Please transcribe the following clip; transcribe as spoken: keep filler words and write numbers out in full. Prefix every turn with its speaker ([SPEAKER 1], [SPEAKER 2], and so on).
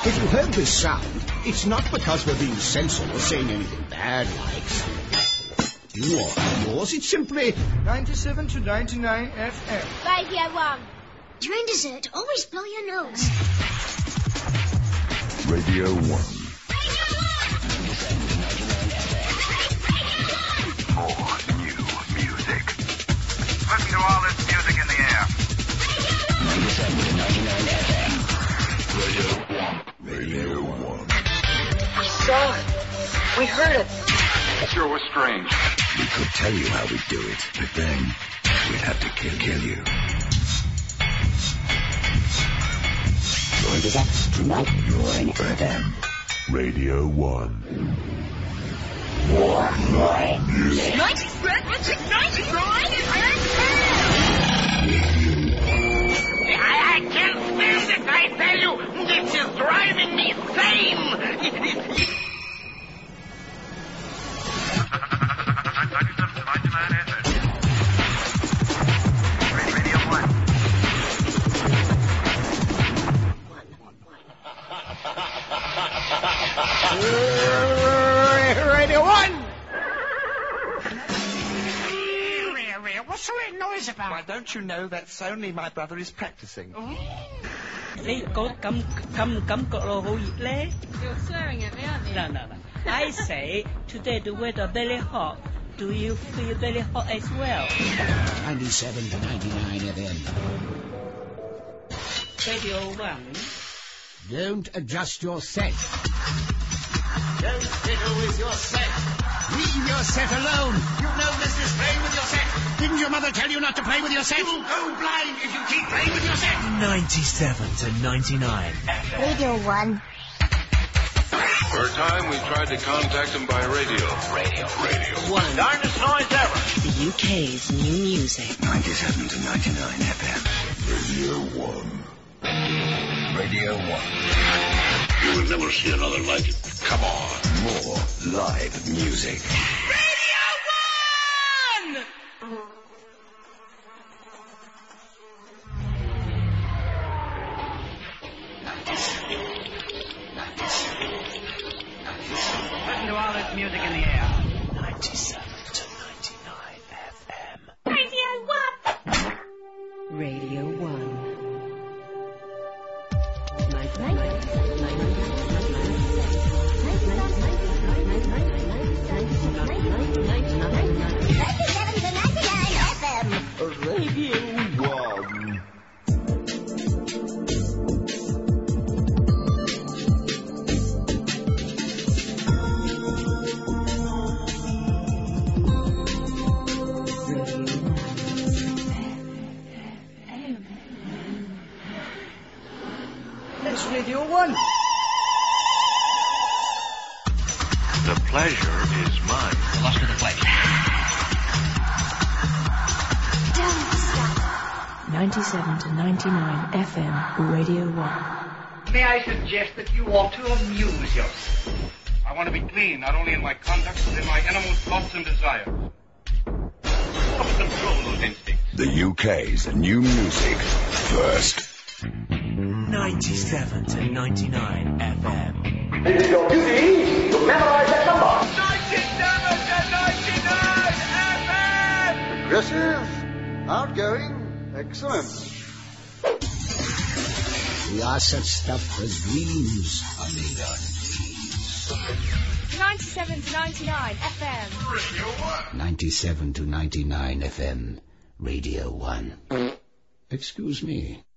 [SPEAKER 1] If you heard this sound, it's not because we're being censored or saying anything bad like. You or yours, it's simply
[SPEAKER 2] ninety-seven to ninety-nine F M.
[SPEAKER 3] Radio one.
[SPEAKER 4] During dessert, always blow your nose.
[SPEAKER 5] Radio one. More new music.
[SPEAKER 6] Listen to all this music in the air.
[SPEAKER 5] ninety-seven to ninety-nine F M. Radio one. Radio one.
[SPEAKER 7] We saw it. We heard it.
[SPEAKER 6] It sure was strange.
[SPEAKER 5] We could tell you how we do it, but then we'd have to kill, kill you. Join us up tonight. You're in F M. Radio one. More, more music.
[SPEAKER 7] ninety-seven to ninety-nine F
[SPEAKER 8] I, I can't stand it, I tell you. This is driving me insane.
[SPEAKER 6] ninety-seven to ninety-nine F M. Radio one.
[SPEAKER 1] Radio one.
[SPEAKER 8] What's all that noise about?
[SPEAKER 9] Why, don't you know that's only my brother is practicing?
[SPEAKER 10] Lấy có cấm cấm cấm cỡ hổ nhiệt lé.
[SPEAKER 3] You're swearing at me, aren't you?
[SPEAKER 10] No, no, no. I say today the weather very hot. Do you feel very hot as well?
[SPEAKER 1] ninety-seven to ninety-nine F M.
[SPEAKER 10] Radio one.
[SPEAKER 1] Don't adjust your set.
[SPEAKER 8] Don't fiddle with your set.
[SPEAKER 1] Leave your set alone.
[SPEAKER 8] You've no business playing with your set.
[SPEAKER 1] Didn't your mother tell you not to play with your set?
[SPEAKER 8] You'll go blind if you keep playing with your set.
[SPEAKER 11] ninety-seven to ninety-nine.
[SPEAKER 4] Radio one.
[SPEAKER 12] For a time, we tried to contact him by radio.
[SPEAKER 11] Radio.
[SPEAKER 12] Radio.
[SPEAKER 10] One.
[SPEAKER 8] Darndest noise ever.
[SPEAKER 7] The U K's new music.
[SPEAKER 5] ninety-seven to ninety-nine F M. Radio one. Radio one.
[SPEAKER 12] You will never see another like it. Come on.
[SPEAKER 5] More live music.
[SPEAKER 8] Radio one! Listen to all this music in the air.
[SPEAKER 11] ninety-seven to ninety-nine F M.
[SPEAKER 3] Radio one.
[SPEAKER 7] Radio one.
[SPEAKER 4] ninety-seven to ninety-nine F M.
[SPEAKER 1] Radio one.
[SPEAKER 2] That's Radio one.
[SPEAKER 12] The pleasure is mine.
[SPEAKER 8] The lust of the flesh.
[SPEAKER 4] Don't stop.
[SPEAKER 7] ninety-seven to ninety-nine F M. Radio one.
[SPEAKER 6] May I suggest that you ought to amuse yourself? I want to be clean, not only in my conduct, but in my innermost thoughts and desires. Help control those instincts.
[SPEAKER 5] The U K's new music first.
[SPEAKER 11] ninety-seven to ninety-nine F M.
[SPEAKER 6] It is your duty to memorize that number. ninety-seven to ninety-nine F M!
[SPEAKER 2] Aggressive, outgoing, excellent.
[SPEAKER 1] We are such stuff as dreams are made of.
[SPEAKER 3] ninety-seven to ninety-nine F M.
[SPEAKER 6] Radio one.
[SPEAKER 1] ninety-seven to ninety-nine F M. Radio one. Excuse me.